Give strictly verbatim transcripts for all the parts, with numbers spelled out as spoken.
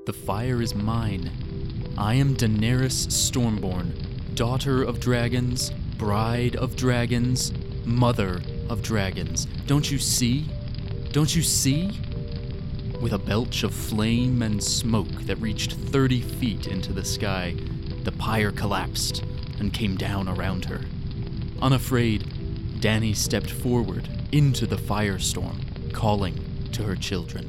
The fire is mine. I am Daenerys Stormborn, daughter of dragons, bride of dragons, mother of dragons. Don't you see? Don't you see? With a belch of flame and smoke that reached thirty feet into the sky, the pyre collapsed and came down around her. Unafraid, Dany stepped forward into the firestorm, calling to her children.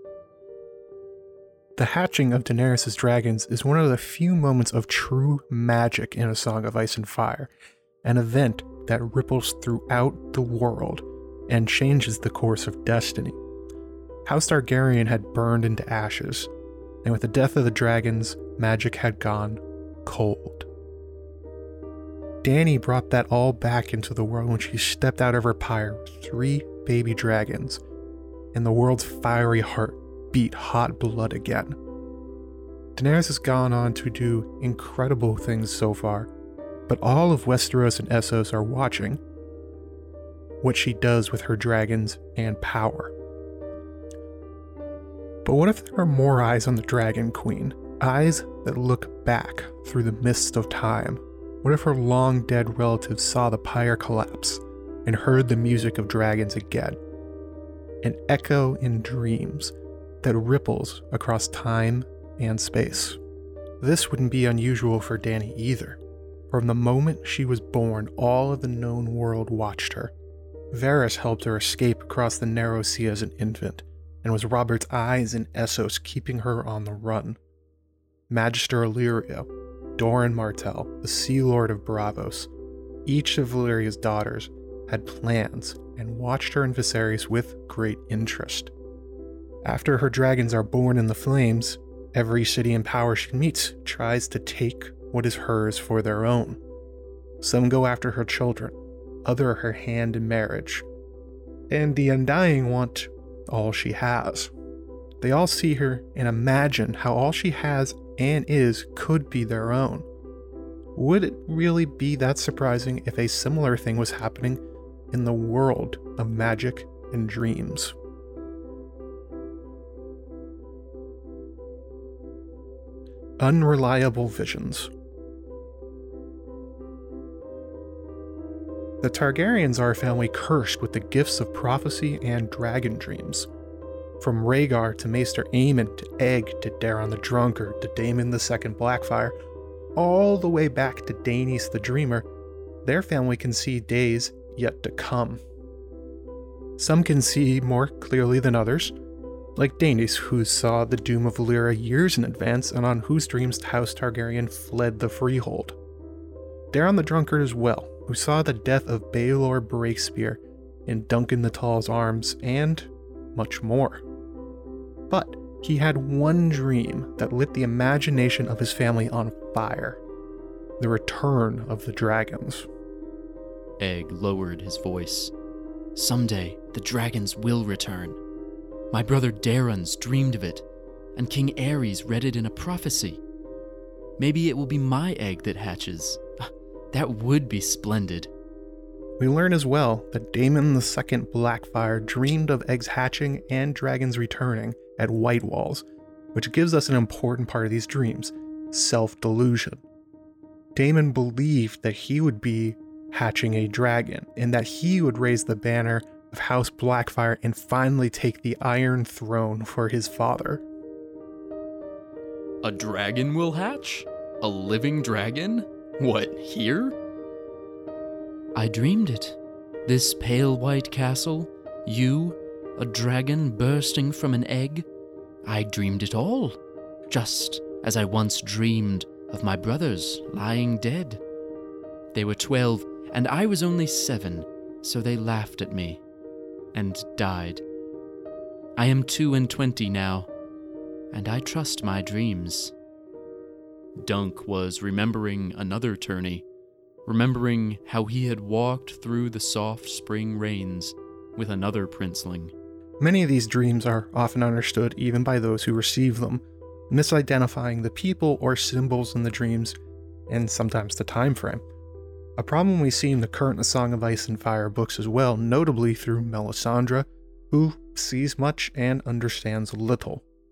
The hatching of Daenerys' dragons is one of the few moments of true magic in A Song of Ice and Fire, an event that ripples throughout the world and changes the course of destiny. House Targaryen had burned into ashes, and with the death of the dragons, magic had gone cold. Dany brought that all back into the world when she stepped out of her pyre with three baby dragons, and the world's fiery heart beat hot blood again. Daenerys has gone on to do incredible things so far, but all of Westeros and Essos are watching what she does with her dragons and power. But what if there are more eyes on the Dragon Queen? Eyes that look back through the mist of time? What if her long-dead relatives saw the pyre collapse and heard the music of dragons again? An echo in dreams that ripples across time and space. This wouldn't be unusual for Dany either. From the moment she was born, all of the known world watched her. Varys helped her escape across the narrow sea as an infant, and was Robert's eyes in Essos keeping her on the run. Magister Illyrio, Doran Martell, the Sea Lord of Braavos, each of Valyria's daughters had plans and watched her in Viserys with great interest. After her dragons are born in the flames, every city and power she meets tries to take what is hers for their own. Some go after her children, other her hand in marriage, and the Undying want all she has. They all see her and imagine how all she has and is could be their own. Would it really be that surprising if a similar thing was happening in the world of magic and dreams? Unreliable visions. The Targaryens are a family cursed with the gifts of prophecy and dragon dreams. From Rhaegar to Maester Aemon to Egg to Daeron the Drunkard to Daemon the Second Blackfyre, all the way back to Daenys the Dreamer, their family can see days yet to come. Some can see more clearly than others, like Daenys, who saw the doom of Valyria years in advance and on whose dreams House Targaryen fled the Freehold. Daeron the Drunkard as well, who saw the death of Baelor Breakspear in Duncan the Tall's arms, and much more. But he had one dream that lit the imagination of his family on fire: the return of the dragons. Egg lowered his voice. Someday, the dragons will return. My brother Daeron's dreamed of it, and King Aerys read it in a prophecy. Maybe it will be my egg that hatches. That would be splendid. We learn as well that Daemon the Second Blackfyre dreamed of eggs hatching and dragons returning at White Walls, which gives us an important part of these dreams: self-delusion. Daemon believed that he would be hatching a dragon, and that he would raise the banner of House Blackfyre and finally take the Iron Throne for his father. A dragon will hatch? A living dragon? What, here? I dreamed it. This pale white castle, you, a dragon bursting from an egg. I dreamed it all, just as I once dreamed of my brothers lying dead. They were twelve, and I was only seven, so they laughed at me and died. I am two and twenty now, and I trust my dreams. Dunk was remembering another tourney, remembering how he had walked through the soft spring rains with another princeling. Many of these dreams are often understood even by those who receive them, misidentifying the people or symbols in the dreams, and sometimes the time frame. A problem we see in the current A Song of Ice and Fire books as well, notably through Melisandre, who sees much and understands little.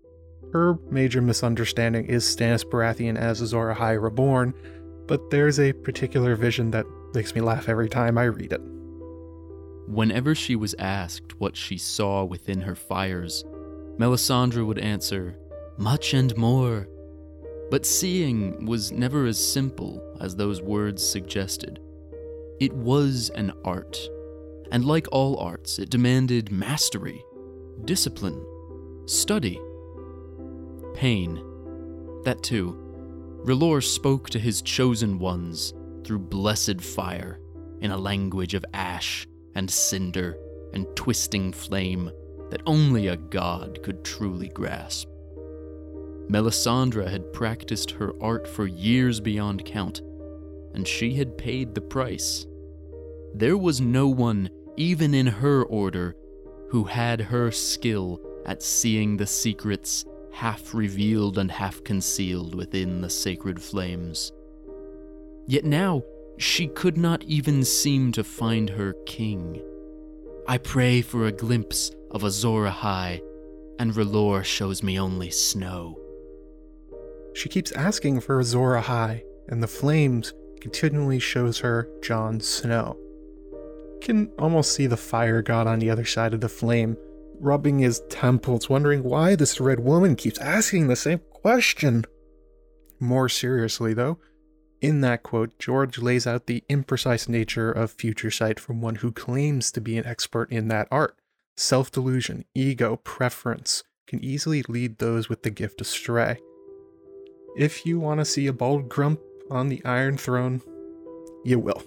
Her major misunderstanding is Stannis Baratheon as Azor Ahai Reborn, but there's a particular vision that makes me laugh every time I read it. Whenever she was asked what she saw within her fires, Melisandre would answer, "Much and more." But seeing was never as simple as those words suggested. It was an art, and like all arts, it demanded mastery, discipline, study, pain. That too. R'hllor spoke to his chosen ones through blessed fire, in a language of ash and cinder and twisting flame that only a god could truly grasp. Melisandre had practiced her art for years beyond count, and she had paid the price. There was no one, even in her order, who had her skill at seeing the secrets half revealed and half concealed within the sacred flames. Yet now, she could not even seem to find her king. I pray for a glimpse of Azor Ahai, and R'hllor shows me only snow. She keeps asking for Azor Ahai, and the flames continually shows her Jon Snow. You can almost see the fire god on the other side of the flame, rubbing his temples, wondering why this red woman keeps asking the same question. More seriously, though, in that quote, George lays out the imprecise nature of future sight from one who claims to be an expert in that art. Self-delusion, ego, preference can easily lead those with the gift astray. If you want to see a bald grump on the Iron Throne, you will.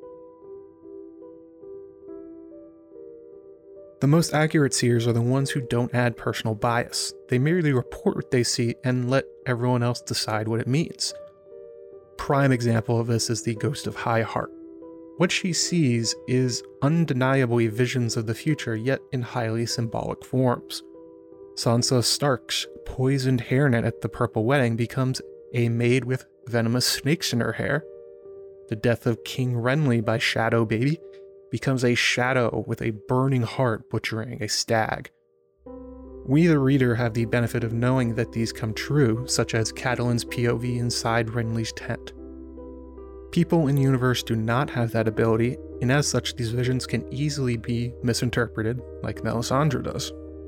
The most accurate seers are the ones who don't add personal bias. They merely report what they see and let everyone else decide what it means. Prime example of this is the Ghost of High Heart. What she sees is undeniably visions of the future, yet in highly symbolic forms. Sansa Stark's poisoned hairnet at the Purple Wedding becomes a maid with venomous snakes in her hair. The death of King Renly by Shadow Baby becomes a shadow with a burning heart butchering a stag. We, the reader, have the benefit of knowing that these come true, such as Catelyn's P O V inside Renly's tent. People in the universe do not have that ability, and as such, these visions can easily be misinterpreted, like Melisandre does.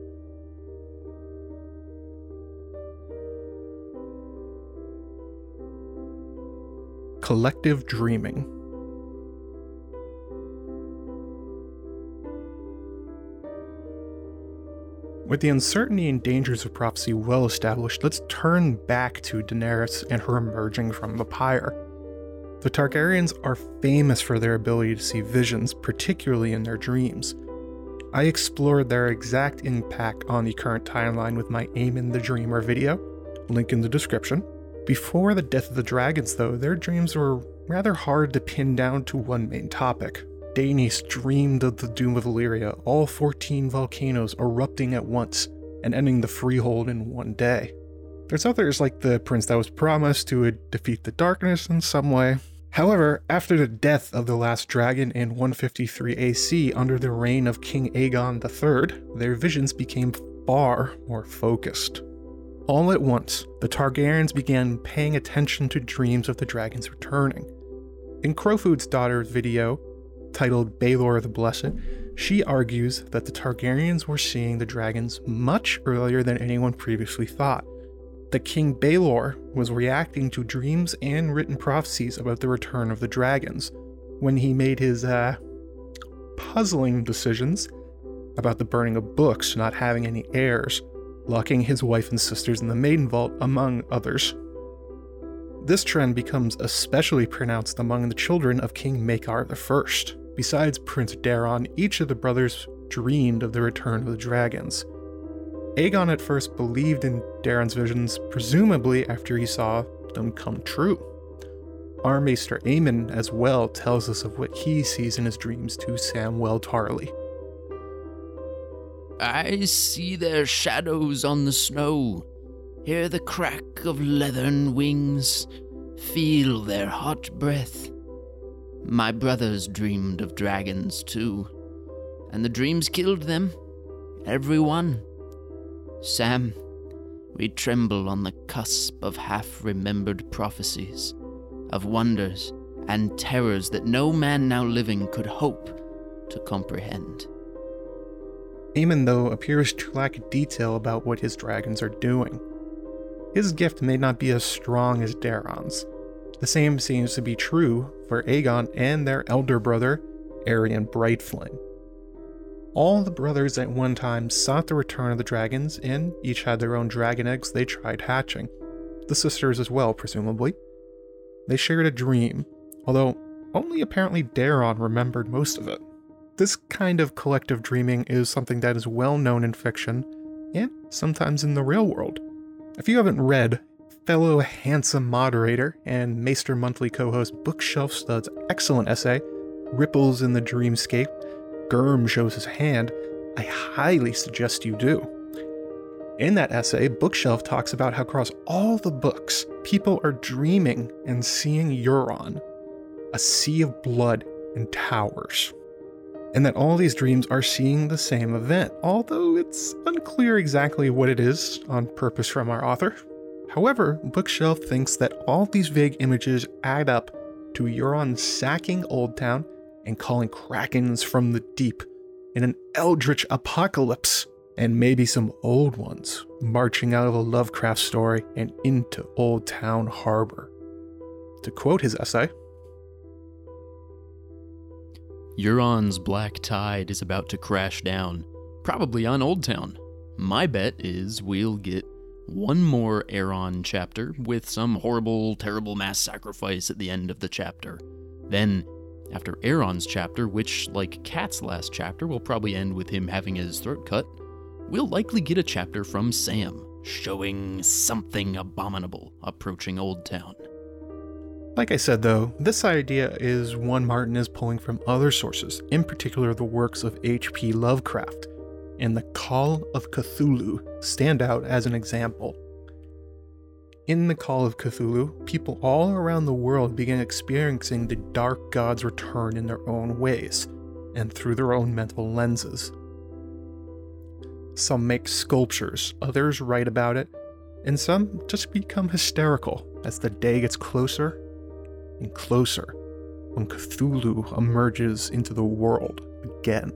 Collective dreaming. With the uncertainty and dangers of prophecy well established, let's turn back to Daenerys and her emerging from the pyre. The Targaryens are famous for their ability to see visions, particularly in their dreams. I explored their exact impact on the current timeline with my Aemon the Dreamer video, link in the description. Before the death of the dragons, though, their dreams were rather hard to pin down to one main topic. Daenys dreamed of the doom of Valyria, all fourteen volcanoes erupting at once and ending the Freehold in one day. There's others like the prince that was promised who would defeat the darkness in some way. However, after the death of the last dragon in one fifty-three A C under the reign of King Aegon the Third, their visions became far more focused. All at once, the Targaryens began paying attention to dreams of the dragons returning. In Crowfood's daughter's video, titled Baelor the Blessed, she argues that the Targaryens were seeing the dragons much earlier than anyone previously thought. That King Baelor was reacting to dreams and written prophecies about the return of the dragons when he made his, uh, puzzling decisions about the burning of books, not having any heirs, locking his wife and sisters in the Maiden Vault, among others. This trend becomes especially pronounced among the children of King Maekar the First. Besides Prince Daeron, each of the brothers dreamed of the return of the dragons. Aegon at first believed in Daeron's visions, presumably after he saw them come true. Our Maester Aemon as well tells us of what he sees in his dreams to Samwell Tarly. I see their shadows on the snow, hear the crack of leathern wings, feel their hot breath. My brothers dreamed of dragons too, and the dreams killed them, every one. Sam, We tremble on the cusp of half-remembered prophecies, of wonders and terrors that no man now living could hope to comprehend. Eamon, though, appears to lack detail about what his dragons are doing. His gift may not be as strong as Daeron's. The same seems to be true for Aegon and their elder brother, Aerion Brightflame. All the brothers at one time sought the return of the dragons, and each had their own dragon eggs they tried hatching. The sisters as well, presumably. They shared a dream, although only apparently Daeron remembered most of it. This kind of collective dreaming is something that is well known in fiction, and sometimes in the real world. If you haven't read fellow handsome moderator and Maester Monthly co-host Bookshelf Stud's excellent essay, Ripples in the Dreamscape, Gurm Shows His Hand, I highly suggest you do. In that essay, Bookshelf talks about how across all the books, people are dreaming and seeing Euron, a sea of blood and towers. And that all these dreams are seeing the same event, although it's unclear exactly what it is, on purpose from our author. However, Bookshelf thinks that all these vague images add up to Euron sacking Oldtown and calling krakens from the deep in an eldritch apocalypse, and maybe some old ones marching out of a Lovecraft story and into Oldtown Harbor. To quote his essay, Euron's black tide is about to crash down, probably on Oldtown. My bet is we'll get one more Aeron chapter with some horrible, terrible mass sacrifice at the end of the chapter. Then, after Aeron's chapter, which, like Cat's last chapter, will probably end with him having his throat cut, we'll likely get a chapter from Sam, showing something abominable approaching Oldtown. Like I said though, this idea is one Martin is pulling from other sources, in particular the works of H P Lovecraft, and the Call of Cthulhu stand out as an example. In the Call of Cthulhu, people all around the world begin experiencing the dark god's return in their own ways, and through their own mental lenses. Some make sculptures, others write about it, and some just become hysterical as the day gets closer and closer when Cthulhu emerges into the world again.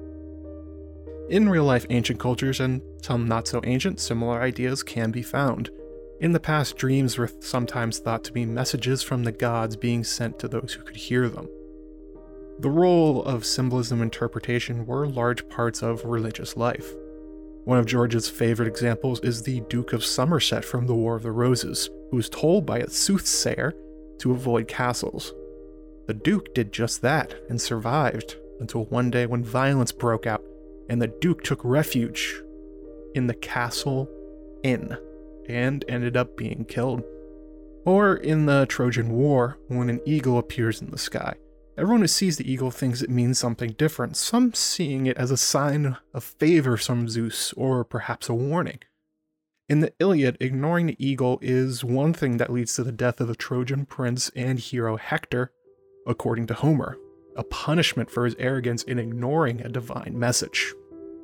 In real-life ancient cultures, and some not so ancient, similar ideas can be found. In the past, dreams were sometimes thought to be messages from the gods being sent to those who could hear them. The role of symbolism interpretation were large parts of religious life. One of George's favorite examples is the Duke of Somerset from the War of the Roses, who was told by a soothsayer to avoid castles. The Duke did just that and survived until one day when violence broke out and the Duke took refuge in the Castle Inn and ended up being killed. Or in the Trojan War, when an eagle appears in the sky. Everyone who sees the eagle thinks it means something different, some seeing it as a sign of favor from Zeus or perhaps a warning. In the Iliad, ignoring the eagle is one thing that leads to the death of the Trojan prince and hero Hector, according to Homer, a punishment for his arrogance in ignoring a divine message.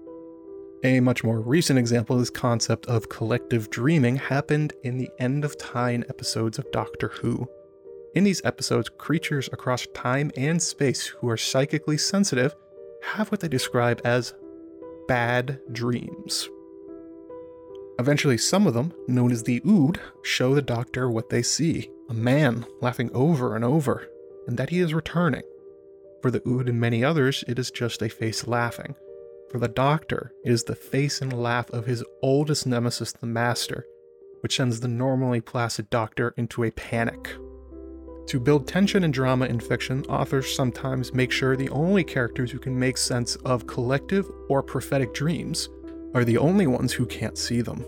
A much more recent example of this concept of collective dreaming happened in the End of Time episodes of Doctor Who. In these episodes, creatures across time and space who are psychically sensitive have what they describe as bad dreams. Eventually, some of them, known as the Ood, show the Doctor what they see, a man laughing over and over, and that he is returning. For the Ood and many others, it is just a face laughing. For the Doctor, it is the face and laugh of his oldest nemesis, the Master, which sends the normally placid Doctor into a panic. To build tension and drama in fiction, authors sometimes make sure the only characters who can make sense of collective or prophetic dreams are the only ones who can't see them.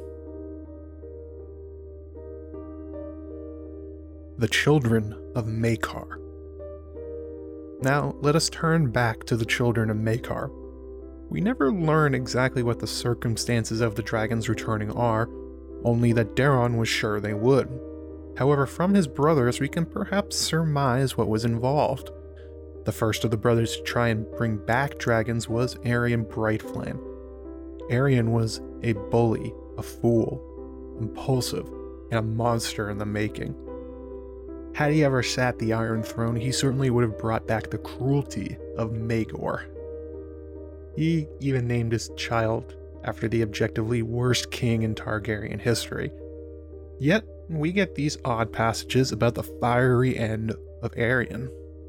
The Children of Maekar. Now, let us turn back to the Children of Maekar. We never learn exactly what the circumstances of the dragons returning are, only that Daeron was sure they would. However, from his brothers, we can perhaps surmise what was involved. The first of the brothers to try and bring back dragons was Aerion Brightflame. Aerion was a bully, a fool, impulsive, and a monster in the making. Had he ever sat the Iron Throne, he certainly would have brought back the cruelty of Maegor. He even named his child after the objectively worst king in Targaryen history. Yet, we get these odd passages about the fiery end of Aerion.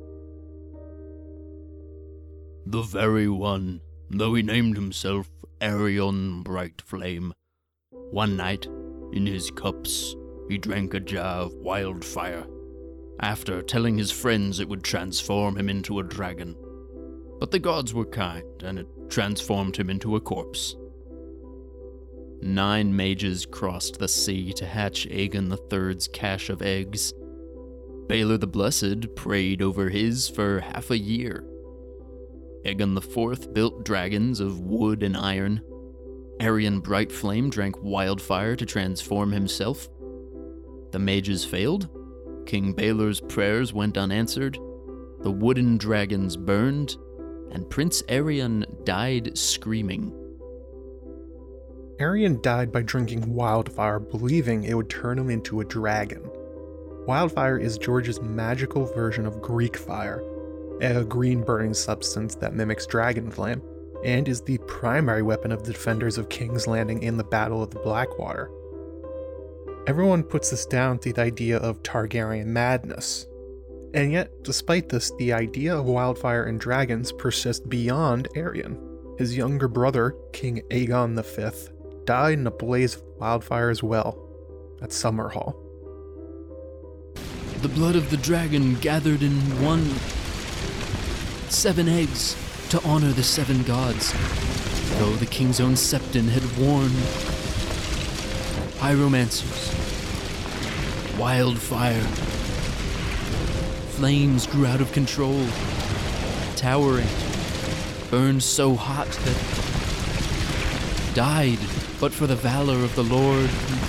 The very one, though he named himself Aerion Bright Flame. One night, in his cups, he drank a jar of wildfire, after telling his friends it would transform him into a dragon. But the gods were kind, and it transformed him into a corpse. Nine mages crossed the sea to hatch Aegon the Third's cache of eggs. Baelor the Blessed prayed over his for half a year. Aegon the Fourth built dragons of wood and iron. Aerion Brightflame drank wildfire to transform himself. The mages failed. King Baelor's prayers went unanswered. The wooden dragons burned, and Prince Aerion died screaming. Aerion died by drinking wildfire, believing it would turn him into a dragon. Wildfire is George's magical version of Greek fire, a green burning substance that mimics dragon flame, and is the primary weapon of the defenders of King's Landing in the Battle of the Blackwater. Everyone puts this down to the idea of Targaryen madness. And yet, despite this, the idea of wildfire and dragons persists beyond Aerion. His younger brother, King Aegon the Fifth, died in a blaze of wildfire as well, at Summerhall. The blood of the dragon gathered in one... seven eggs to honor the seven gods, though the king's own Septon had warned. Pyromancers. Wildfire. Flames grew out of control, towering, burned so hot that died, but for the valor of the Lord.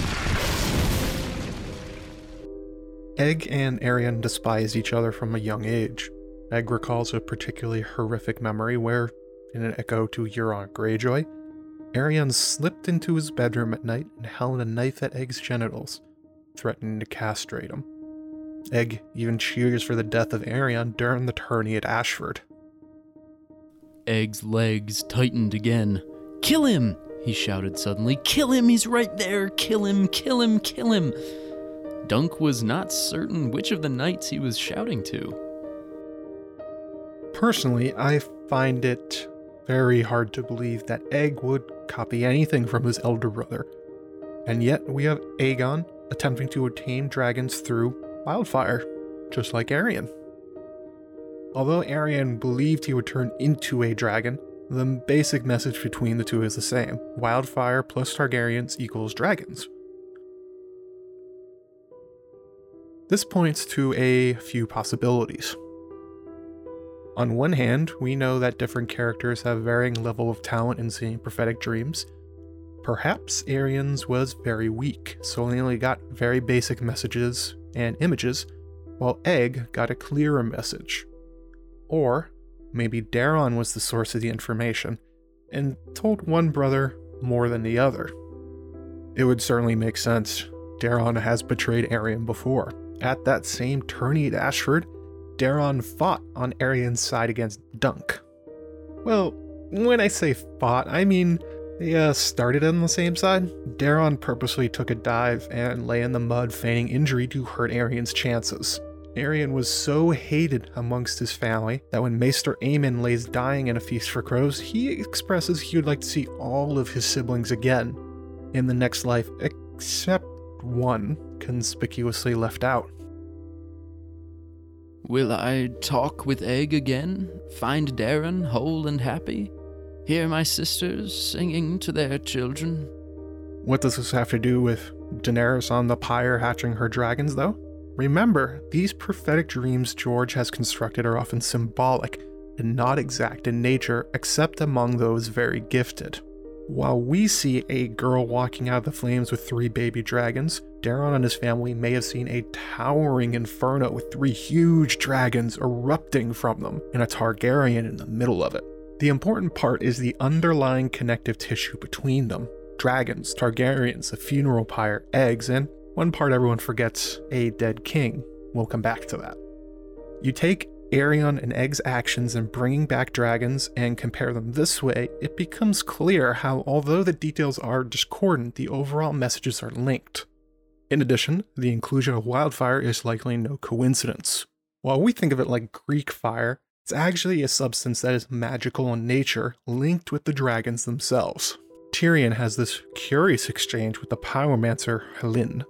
Egg and Aerion despise each other from a young age. Egg recalls a particularly horrific memory where, in an echo to Euron Greyjoy, Aerion slipped into his bedroom at night and held a knife at Egg's genitals, threatening to castrate him. Egg even cheers for the death of Aerion during the tourney at Ashford. Egg's legs tightened again. "Kill him!" he shouted suddenly. "Kill him! He's right there! Kill him! Kill him! Kill him!" Dunk was not certain which of the knights he was shouting to. Personally, I find it very hard to believe that Egg would copy anything from his elder brother. And yet we have Aegon attempting to attain dragons through wildfire, just like Aerion. Although Aerion believed he would turn into a dragon, the basic message between the two is the same. Wildfire plus Targaryens equals dragons. This points to a few possibilities. On one hand, we know that different characters have varying level of talent in seeing prophetic dreams. Perhaps Aerion's was very weak, so he only got very basic messages and images, while Egg got a clearer message. Or maybe Daeron was the source of the information, and told one brother more than the other. It would certainly make sense. Daeron has betrayed Aerion before. At that same tourney at Ashford, Daeron fought on Aerion's side against Dunk. Well, when I say fought, I mean they uh, started on the same side. Daeron purposely took a dive and lay in the mud feigning injury to hurt Aerion's chances. Aerion was so hated amongst his family that when Maester Aemon lays dying in a feast for crows, he expresses he would like to see all of his siblings again in the next life, except one conspicuously left out. Will I talk with Egg again? Find Daeron whole and happy? Hear my sisters singing to their children? What does this have to do with Daenerys on the pyre hatching her dragons, though? Remember, these prophetic dreams George has constructed are often symbolic and not exact in nature, except among those very gifted. While we see a girl walking out of the flames with three baby dragons, Daeron and his family may have seen a towering inferno with three huge dragons erupting from them, and a Targaryen in the middle of it. The important part is the underlying connective tissue between them. dragons, Targaryens, a funeral pyre, eggs, and one part everyone forgets, a dead king. We'll come back to that. You take Aerion and Egg's actions in bringing back dragons and compare them this way, it becomes clear how, although the details are discordant, the overall messages are linked. In addition, the inclusion of wildfire is likely no coincidence. While we think of it like Greek fire, it's actually a substance that is magical in nature, linked with the dragons themselves. Tyrion has this curious exchange with the pyromancer Helyn.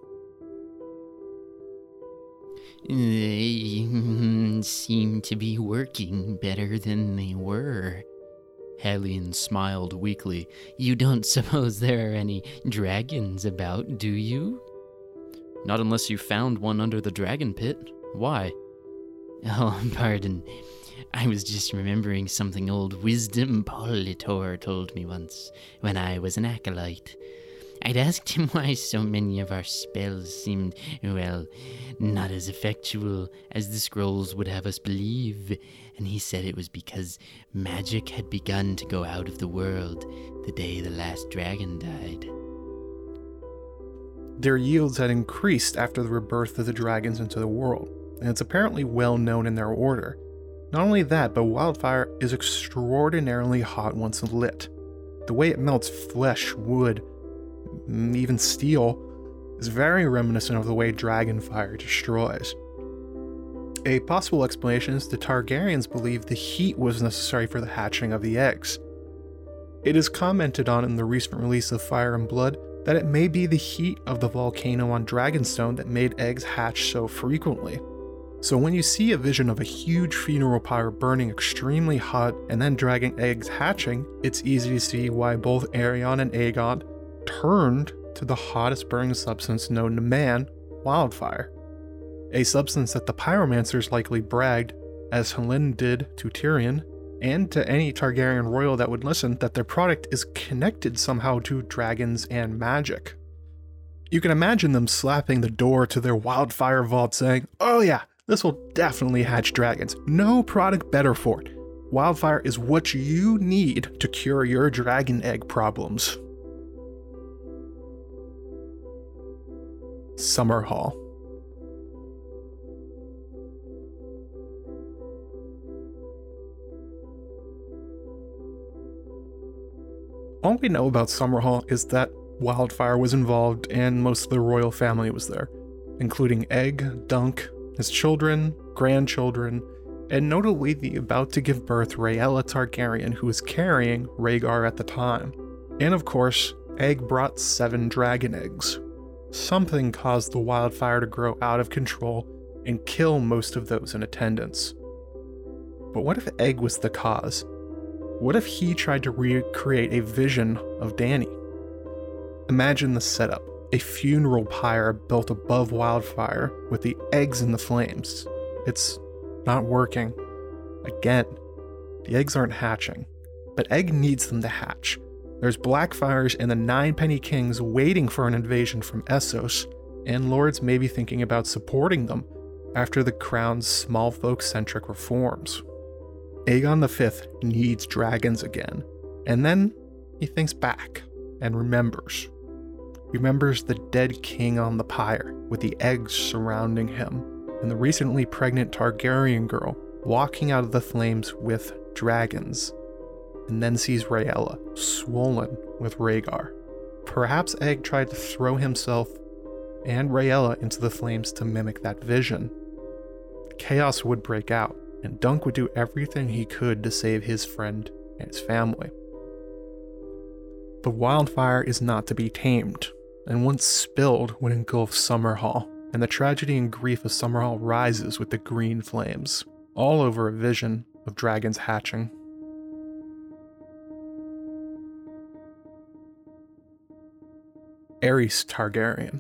They seem to be working better than they were. Helyn smiled weakly. You don't suppose there are any dragons about, do you? Not unless you found one under the dragon pit. Why? Oh, pardon. I was just remembering something old Wisdom Politor told me once, when I was an acolyte. I'd asked him why so many of our spells seemed, well, not as effectual as the scrolls would have us believe, and he said it was because magic had begun to go out of the world the day the last dragon died. Their yields had increased after the rebirth of the dragons into the world, and it's apparently well known in their order. Not only that, but wildfire is extraordinarily hot once lit. The way it melts flesh, wood, even steel, is very reminiscent of the way dragonfire destroys. A possible explanation is the Targaryens believed the heat was necessary for the hatching of the eggs. It is commented on in the recent release of Fire and Blood that it may be the heat of the volcano on Dragonstone that made eggs hatch so frequently. So when you see a vision of a huge funeral pyre burning extremely hot and then dragon eggs hatching, it's easy to see why both Aerion and Aegon turned to the hottest burning substance known to man, wildfire. A substance that the pyromancers likely bragged, as Helyn did to Tyrion, and to any Targaryen royal that would listen, that their product is connected somehow to dragons and magic. You can imagine them slapping the door to their wildfire vault saying, "Oh yeah, this will definitely hatch dragons. No product better for it. Wildfire is what you need to cure your dragon egg problems." Summerhall. All we know about Summerhall is that wildfire was involved and most of the royal family was there, including Egg, Dunk, his children, grandchildren, and notably the about to give birth Rhaella Targaryen, who was carrying Rhaegar at the time. And of course, Egg brought seven dragon eggs. Something caused the wildfire to grow out of control and kill most of those in attendance. But what if Egg was the cause? What if he tried to recreate a vision of Dany? Imagine the setup. A funeral pyre built above wildfire with the eggs in the flames. It's not working. Again, the eggs aren't hatching, but Egg needs them to hatch. There's Blackfires and the Nine Penny Kings waiting for an invasion from Essos, and lords may be thinking about supporting them after the crown's small folk-centric reforms. Aegon the Fifth needs dragons again, and then he thinks back and remembers. Remembers the dead king on the pyre with the eggs surrounding him, and the recently pregnant Targaryen girl walking out of the flames with dragons, and then sees Rhaella swollen with Rhaegar. Perhaps Egg tried to throw himself and Rhaella into the flames to mimic that vision. Chaos would break out, and Dunk would do everything he could to save his friend and his family. But wildfire is not to be tamed, and once spilled would engulf Summerhall, and the tragedy and grief of Summerhall rises with the green flames, all over a vision of dragons hatching. Aerys Targaryen.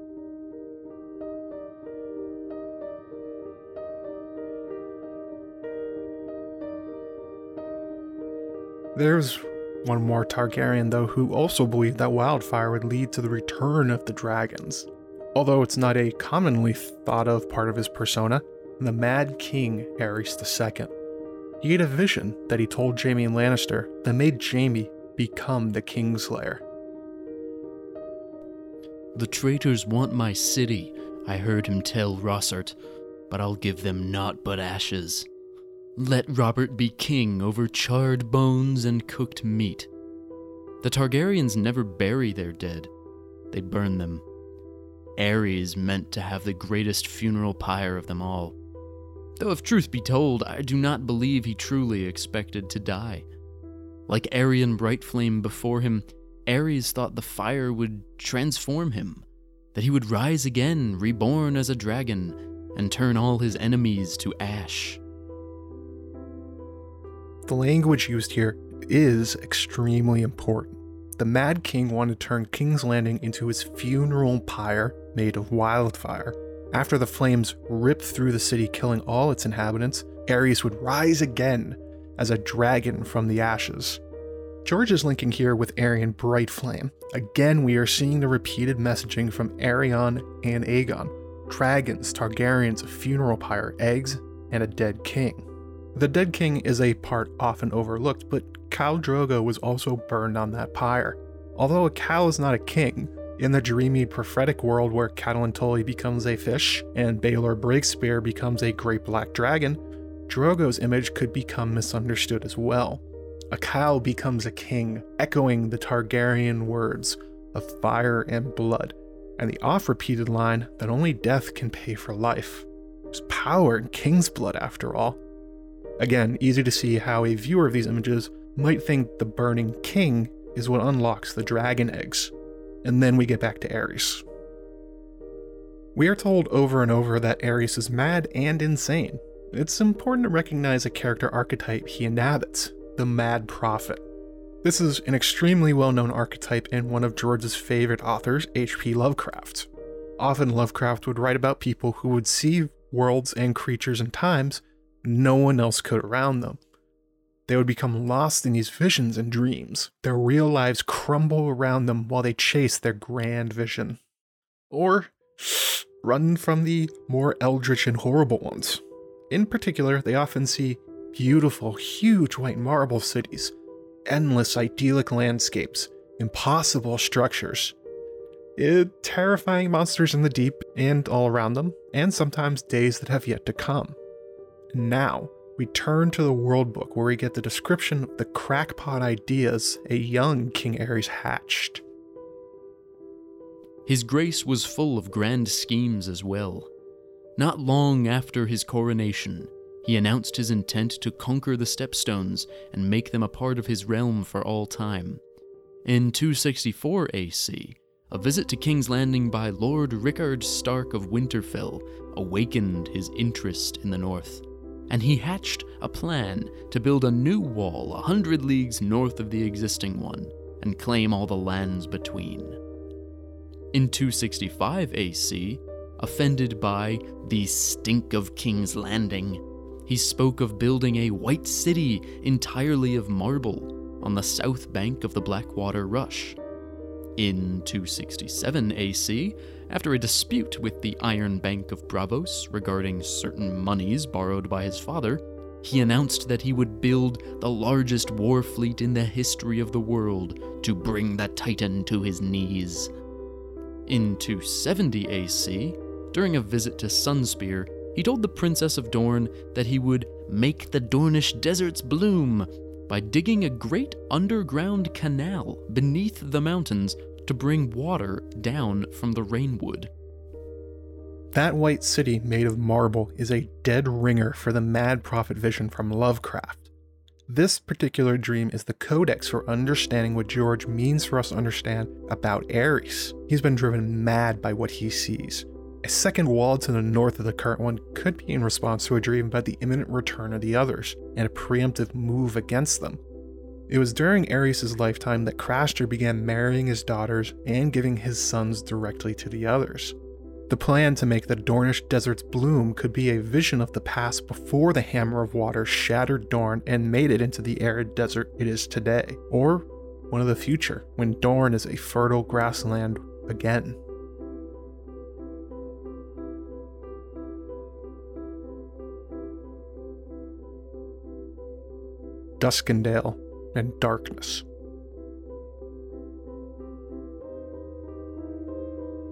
There's one more Targaryen, though, who also believed that wildfire would lead to the return of the dragons. Although it's not a commonly thought of part of his persona, the Mad King Aerys the Second. He had a vision that he told Jaime Lannister that made Jaime become the Kingslayer. "The traitors want my city," I heard him tell Rossart, "but I'll give them naught but ashes. Let Robert be king over charred bones and cooked meat." The Targaryens never bury their dead, they burn them. Aerys meant to have the greatest funeral pyre of them all. Though if truth be told, I do not believe he truly expected to die. Like Aerion Brightflame before him, Aerys thought the fire would transform him, that he would rise again, reborn as a dragon, and turn all his enemies to ash. The language used here is extremely important. The Mad King wanted to turn King's Landing into his funeral pyre made of wildfire. After the flames ripped through the city, killing all its inhabitants, Aerys would rise again as a dragon from the ashes. George is linking here with Aerion Brightflame. Again, we are seeing the repeated messaging from Aerion and Aegon. Dragons, Targaryens, a funeral pyre, eggs, and a dead king. The dead king is a part often overlooked, but Khal Drogo was also burned on that pyre. Although a cow is not a king, in the dreamy prophetic world where Catelyn Tully becomes a fish and Baelor Breakspear becomes a great black dragon, Drogo's image could become misunderstood as well. A cow becomes a king, echoing the Targaryen words of fire and blood, and the oft-repeated line that only death can pay for life. There's power in king's blood after all. Again, easy to see how a viewer of these images might think the burning king is what unlocks the dragon eggs. And then we get back to Aerys. We are told over and over that Aerys is mad and insane. It's important to recognize a character archetype he inhabits, the Mad Prophet. This is an extremely well-known archetype in one of George's favorite authors, H P Lovecraft. Often Lovecraft would write about people who would see worlds and creatures and times no one else could around them. They would become lost in these visions and dreams. Their real lives crumble around them while they chase their grand vision. Or run from the more eldritch and horrible ones. In particular, they often see beautiful, huge white marble cities, endless idyllic landscapes, impossible structures, it, terrifying monsters in the deep and all around them, and sometimes days that have yet to come. Now, we turn to the World Book, where we get the description of the crackpot ideas a young King Aerys hatched. His grace was full of grand schemes as well. Not long after his coronation, he announced his intent to conquer the Stepstones and make them a part of his realm for all time. In two sixty-four A C, a visit to King's Landing by Lord Rickard Stark of Winterfell awakened his interest in the north, and he hatched a plan to build a new wall a hundred leagues north of the existing one and claim all the lands between. In two sixty-five A C, offended by the stink of King's Landing, he spoke of building a white city entirely of marble on the south bank of the Blackwater Rush. In two sixty-seven A C, after a dispute with the Iron Bank of Braavos regarding certain monies borrowed by his father, he announced that he would build the largest war fleet in the history of the world to bring the Titan to his knees. In two seventy A C, during a visit to Sunspear, he told the Princess of Dorne that he would make the Dornish deserts bloom by digging a great underground canal beneath the mountains to bring water down from the rainwood. That white city made of marble is a dead ringer for the Mad Prophet vision from Lovecraft. This particular dream is the codex for understanding what George means for us to understand about Aerys. He's been driven mad by what he sees. A second wall to the north of the current one could be in response to a dream about the imminent return of the others, and a preemptive move against them. It was during Aerys' lifetime that Craster began marrying his daughters and giving his sons directly to the others. The plan to make the Dornish deserts bloom could be a vision of the past before the Hammer of Water shattered Dorne and made it into the arid desert it is today, or one of the future, when Dorne is a fertile grassland again. Duskendale and darkness.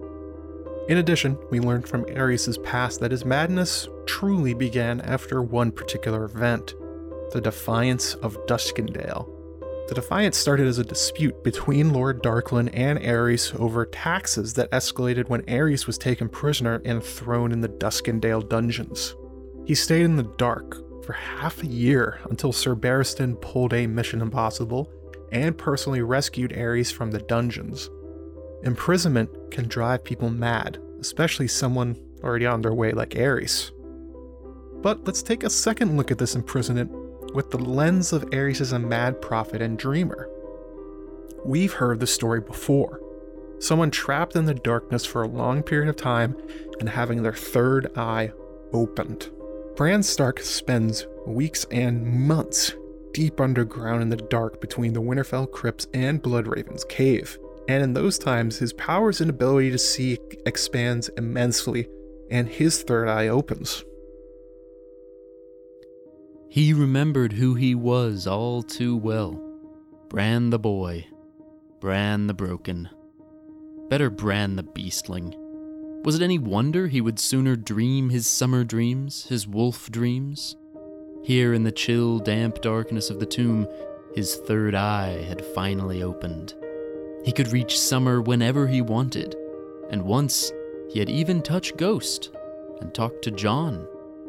In addition, we learned from Aerys' past that his madness truly began after one particular event, the Defiance of Duskendale. The Defiance started as a dispute between Lord Darklyn and Aerys over taxes that escalated when Aerys was taken prisoner and thrown in the Duskendale dungeons. He stayed in the dark for half a year until Sir Barristan pulled a Mission Impossible and personally rescued Aerys from the dungeons. Imprisonment can drive people mad, especially someone already on their way like Aerys. But let's take a second look at this imprisonment with the lens of Aerys as a mad prophet and dreamer. We've heard the story before. Someone trapped in the darkness for a long period of time and having their third eye opened. Bran Stark spends weeks and months deep underground in the dark between the Winterfell crypts and Bloodraven's cave. And in those times, his powers and ability to see expands immensely, and his third eye opens. He remembered who he was all too well. Bran the boy. Bran the broken. Better Bran the beastling. Was it any wonder he would sooner dream his summer dreams, his wolf dreams? Here in the chill, damp darkness of the tomb, his third eye had finally opened. He could reach summer whenever he wanted, and once he had even touched Ghost and talked to Jon.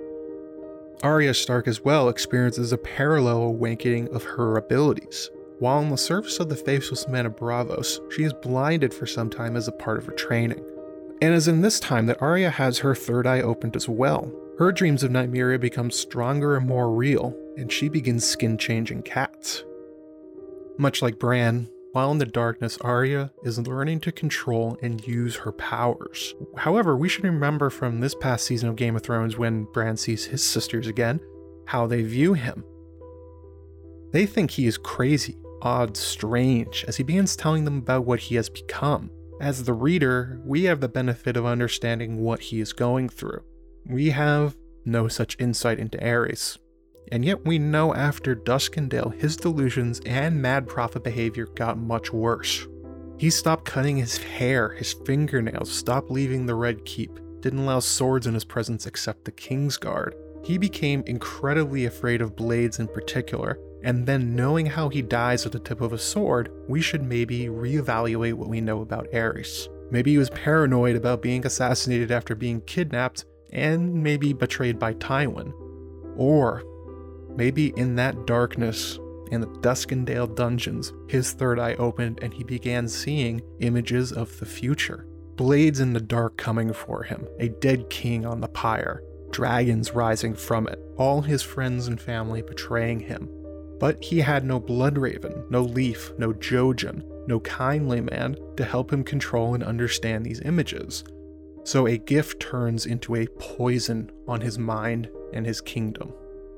Arya Stark as well experiences a parallel awakening of her abilities. While on the surface of the Faceless Men of Braavos, she is blinded for some time as a part of her training. And as in this time that Arya has her third eye opened as well. Her dreams of Nymeria become stronger and more real, and she begins skin-changing cats. Much like Bran, while in the darkness, Arya is learning to control and use her powers. However, we should remember from this past season of Game of Thrones when Bran sees his sisters again, how they view him. They think he is crazy, odd, strange, as he begins telling them about what he has become. As the reader, we have the benefit of understanding what he is going through. We have no such insight into Aerys. And yet we know after Duskendale, his delusions and mad prophet behavior got much worse. He stopped cutting his hair, his fingernails, stopped leaving the Red Keep, didn't allow swords in his presence except the Kingsguard. He became incredibly afraid of blades in particular, and then knowing how he dies at the tip of a sword, we should maybe reevaluate what we know about Aerys. Maybe he was paranoid about being assassinated after being kidnapped, and maybe betrayed by Tywin. Or maybe in that darkness, in the Duskendale dungeons, his third eye opened and he began seeing images of the future. Blades in the dark coming for him, a dead king on the pyre, dragons rising from it, all his friends and family betraying him. But he had no Bloodraven, no Leaf, no Jojen, no kindly man to help him control and understand these images. So a gift turns into a poison on his mind and his kingdom.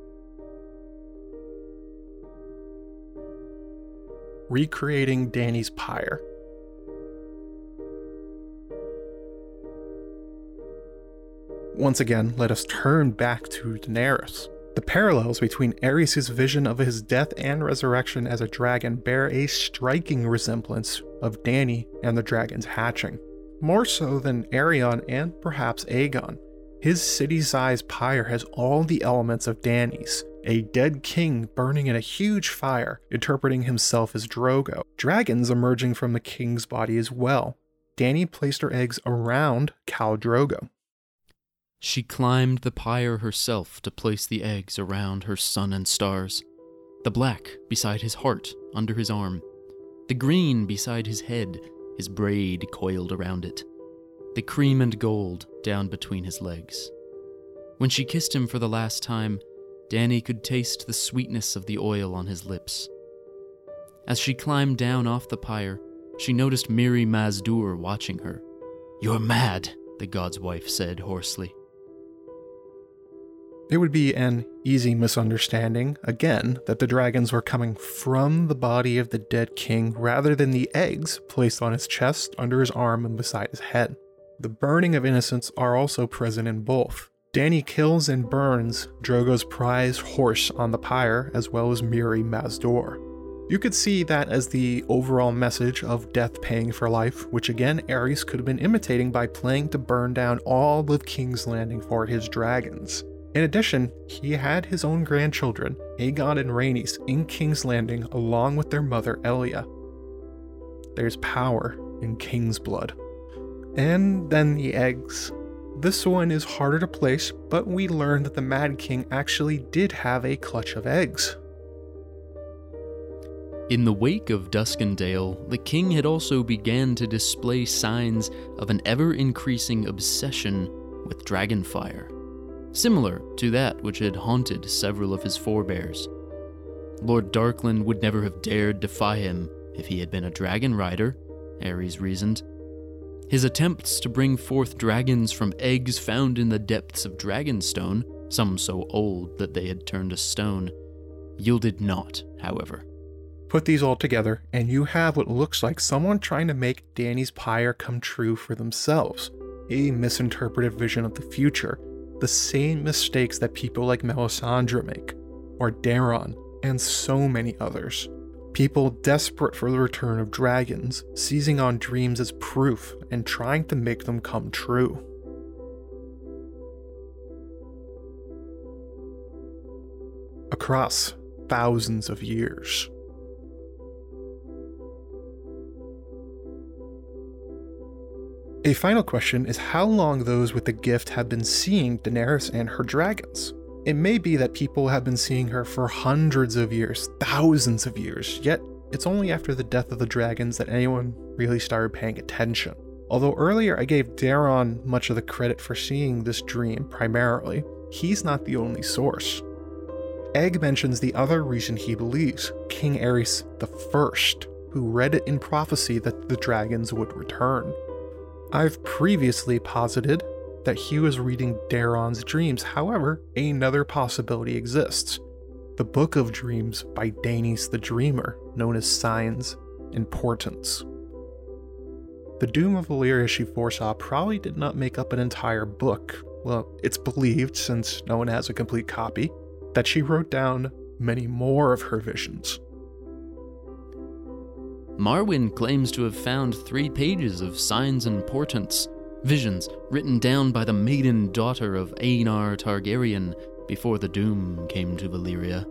Recreating Dany's pyre. Once again, let us turn back to Daenerys. The parallels between Aerys' vision of his death and resurrection as a dragon bear a striking resemblance of Dany and the dragon's hatching. More so than Aerion and perhaps Aegon. His city-sized pyre has all the elements of Dany's. A dead king burning in a huge fire, interpreting himself as Drogo. Dragons emerging from the king's body as well. Dany placed her eggs around Khal Drogo. She climbed the pyre herself to place the eggs around her sun and stars. The black beside his heart, under his arm. The green beside his head, his braid coiled around it. The cream and gold down between his legs. When she kissed him for the last time, Dany could taste the sweetness of the oil on his lips. As she climbed down off the pyre, she noticed Mirri Maz Duur watching her. "You're mad," the god's wife said hoarsely. It would be an easy misunderstanding, again, that the dragons were coming from the body of the dead king rather than the eggs placed on his chest, under his arm, and beside his head. The burning of innocents are also present in both. Dany kills and burns Drogo's prize horse on the pyre, as well as Mirri Maz Duur. You could see that as the overall message of death paying for life, which again Aerys could have been imitating by planning to burn down all of King's Landing for his dragons. In addition, he had his own grandchildren, Aegon and Rhaenys, in King's Landing along with their mother Elia. There's power in King's blood. And then the eggs. This one is harder to place, but we learned that the Mad King actually did have a clutch of eggs. In the wake of Duskendale, the king had also began to display signs of an ever-increasing obsession with dragonfire, similar to that which had haunted several of his forebears. Lord Darkland would never have dared defy him if he had been a dragon rider, Aerys reasoned. His attempts to bring forth dragons from eggs found in the depths of Dragonstone, some so old that they had turned to stone, yielded naught, however. Put these all together, and you have what looks like someone trying to make Dany's pyre come true for themselves. A misinterpreted vision of the future. The same mistakes that people like Melisandre make, or Daeron, and so many others. People desperate for the return of dragons, seizing on dreams as proof and trying to make them come true. Across thousands of years. A final question is how long those with the gift have been seeing Daenerys and her dragons. It may be that people have been seeing her for hundreds of years, thousands of years, yet it's only after the death of the dragons that anyone really started paying attention. Although earlier I gave Daeron much of the credit for seeing this dream primarily, he's not the only source. Egg mentions the other reason he believes, King Aerys the First, who read it in prophecy that the dragons would return. I've previously posited that he was reading Daeron's dreams, however, another possibility exists. The Book of Dreams by Daenys the Dreamer, known as Signs and Portents. The doom of Valyria she foresaw probably did not make up an entire book. Well, it's believed, since no one has a complete copy, that she wrote down many more of her visions. Marwyn claims to have found three pages of signs and portents, visions written down by the maiden daughter of Aenar Targaryen before the doom came to Valyria.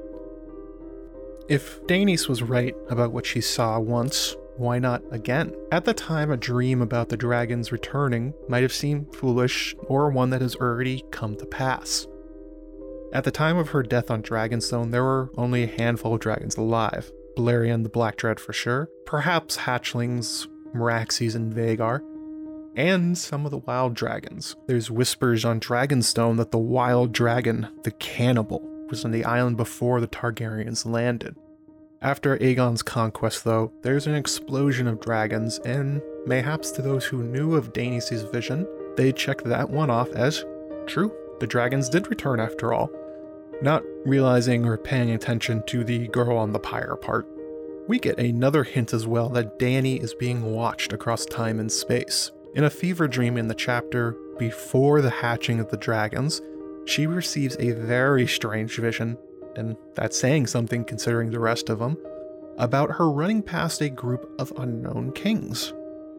If Daenys was right about what she saw once, why not again? At the time, a dream about the dragons returning might have seemed foolish, or one that has already come to pass. At the time of her death on Dragonstone, there were only a handful of dragons alive. Balerion the Black Dread for sure, perhaps hatchlings, Meraxes and Vhagar, and some of the wild dragons. There's whispers on Dragonstone that the wild dragon, the Cannibal, was on the island before the Targaryens landed. After Aegon's conquest though, there's an explosion of dragons, and mayhaps to those who knew of Daenys' vision, they checked that one off as true. The dragons did return after all, not realizing or paying attention to the girl on the pyre part. We get another hint as well that Dany is being watched across time and space. In a fever dream in the chapter before the hatching of the dragons, she receives a very strange vision, and that's saying something considering the rest of them, about her running past a group of unknown kings.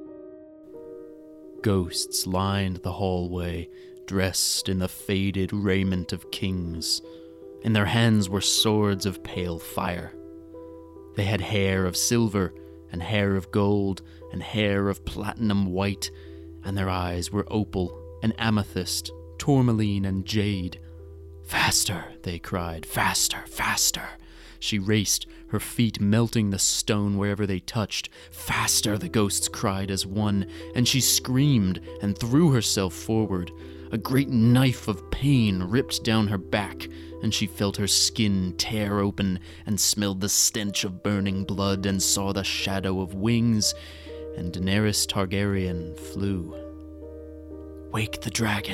Ghosts lined the hallway, dressed in the faded raiment of kings. In their hands were swords of pale fire. They had hair of silver, and hair of gold, and hair of platinum white, and their eyes were opal and amethyst, tourmaline and jade. "Faster," they cried, "faster, faster." She raced, her feet melting the stone wherever they touched. "Faster," the ghosts cried as one, and she screamed and threw herself forward. A great knife of pain ripped down her back, and she felt her skin tear open and smelled the stench of burning blood and saw the shadow of wings, and Daenerys Targaryen flew. "Wake the dragon."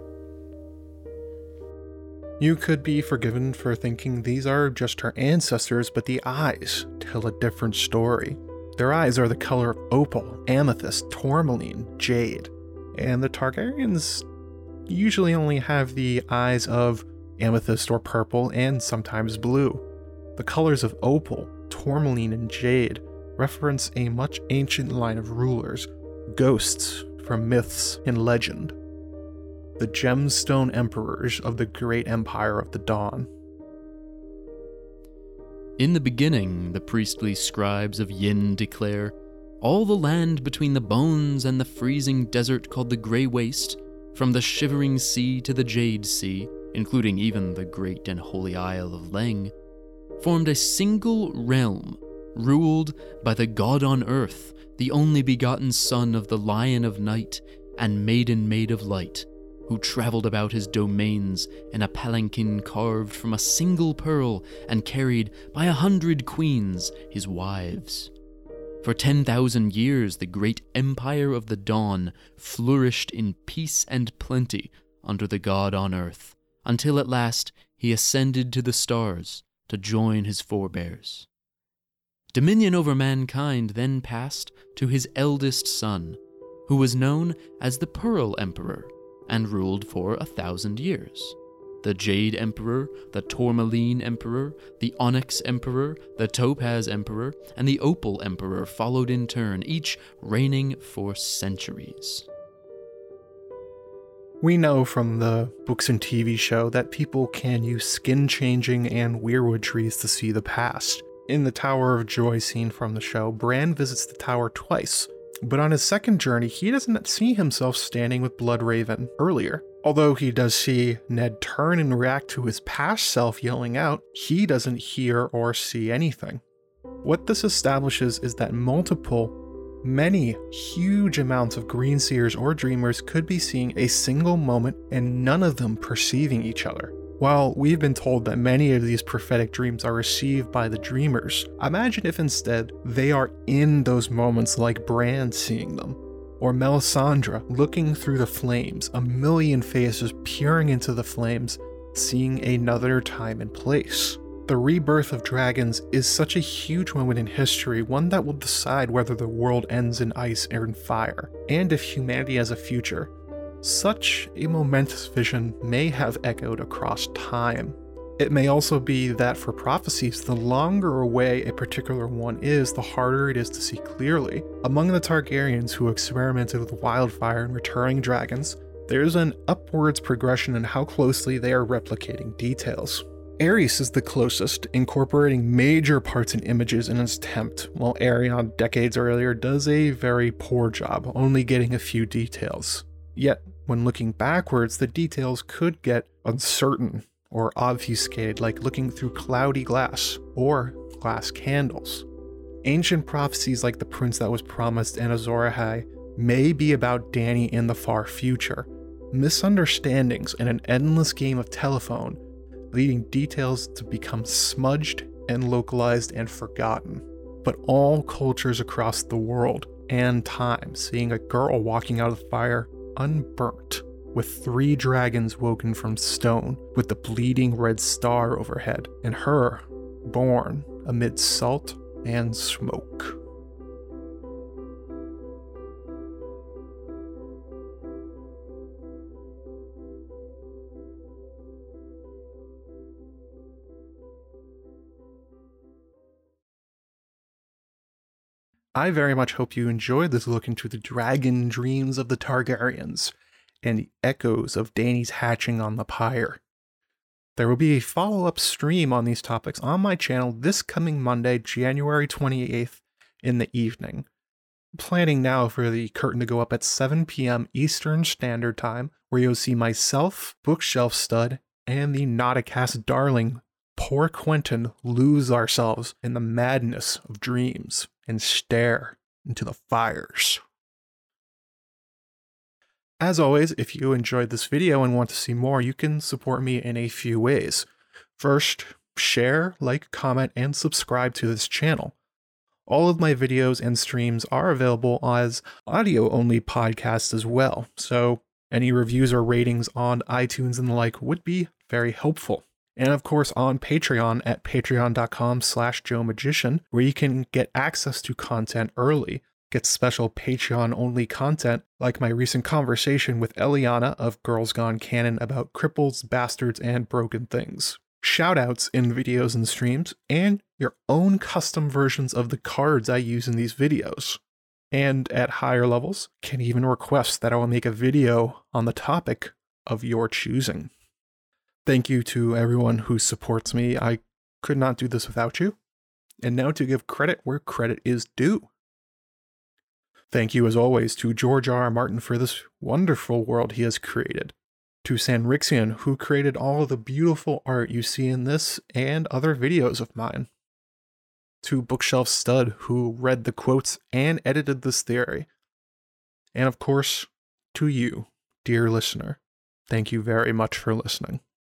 You could be forgiven for thinking these are just her ancestors, but the eyes tell a different story. Their eyes are the color of opal, amethyst, tourmaline, jade, and the Targaryens usually only have the eyes of amethyst or purple and sometimes blue. The colors of opal, tourmaline and jade reference a much ancient line of rulers, ghosts from myths and legend, the gemstone emperors of the great empire of the dawn. In the beginning, the priestly scribes of Yin declare, all the land between the bones and the freezing desert called the Grey Waste, from the shivering sea to the Jade Sea, including even the great and holy Isle of Leng, formed a single realm, ruled by the god on earth, the only begotten son of the Lion of Night and Maiden Maid of Light, who traveled about his domains in a palanquin carved from a single pearl and carried by a hundred queens, his wives. For ten thousand years the great empire of the dawn flourished in peace and plenty under the god on earth, until at last he ascended to the stars to join his forebears. Dominion over mankind then passed to his eldest son, who was known as the Pearl Emperor, and ruled for a thousand years. The Jade Emperor, the Tourmaline Emperor, the Onyx Emperor, the Topaz Emperor, and the Opal Emperor followed in turn, each reigning for centuries. We know from the books and T V show that people can use skin-changing and weirwood trees to see the past. In the Tower of Joy scene from the show, Bran visits the tower twice, but on his second journey, he doesn't see himself standing with Bloodraven earlier. Although he does see Ned turn and react to his past self yelling out, he doesn't hear or see anything. What this establishes is that multiple, many huge amounts of Greenseers or Dreamers could be seeing a single moment and none of them perceiving each other. While we've been told that many of these prophetic dreams are received by the Dreamers, imagine if instead they are in those moments like Bran seeing them, or Melisandre looking through the flames, a million faces peering into the flames, seeing another time and place. The rebirth of dragons is such a huge moment in history, one that will decide whether the world ends in ice or in fire, and if humanity has a future. Such a momentous vision may have echoed across time. It may also be that for prophecies, the longer away a particular one is, the harder it is to see clearly. Among the Targaryens who experimented with wildfire and returning dragons, there's an upwards progression in how closely they are replicating details. Aerys is the closest, incorporating major parts and images in its attempt, while Aerion decades earlier does a very poor job, only getting a few details. Yet, when looking backwards, the details could get uncertain or obfuscated, like looking through cloudy glass or glass candles. Ancient prophecies like the prince that was promised in Azor Ahai may be about Dany in the far future. Misunderstandings and an endless game of telephone, leading details to become smudged and localized and forgotten. But all cultures across the world and time seeing a girl walking out of the fire unburnt, with three dragons woken from stone, with the bleeding red star overhead, and her born amid salt and smoke. I very much hope you enjoyed this look into the dragon dreams of the Targaryens and the echoes of Dany's hatching on the pyre. There will be a follow-up stream on these topics on my channel this coming Monday, January twenty-eighth in the evening. I'm planning now for the curtain to go up at seven p.m. Eastern Standard Time, where you'll see myself, Bookshelf Stud, and the Nauticast darling, Poor Quentin, lose ourselves in the madness of dreams and stare into the fires. As always, if you enjoyed this video and want to see more, you can support me in a few ways. First, share, like, comment, and subscribe to this channel. All of my videos and streams are available as audio-only podcasts as well, so any reviews or ratings on iTunes and the like would be very helpful. And of course on Patreon at patreon.com slash Joe Magician, where you can get access to content early, get special Patreon-only content like my recent conversation with Eliana of Girls Gone Canon about cripples, bastards, and broken things. shoutouts in videos and streams, and your own custom versions of the cards I use in these videos. And at higher levels, can even request that I will make a video on the topic of your choosing. Thank you to everyone who supports me. I could not do this without you. And now to give credit where credit is due. Thank you as always to George R. R. Martin for this wonderful world he has created. To Sanrixian, who created all of the beautiful art you see in this and other videos of mine. To Bookshelf Stud, who read the quotes and edited this theory. And of course, to you, dear listener. Thank you very much for listening.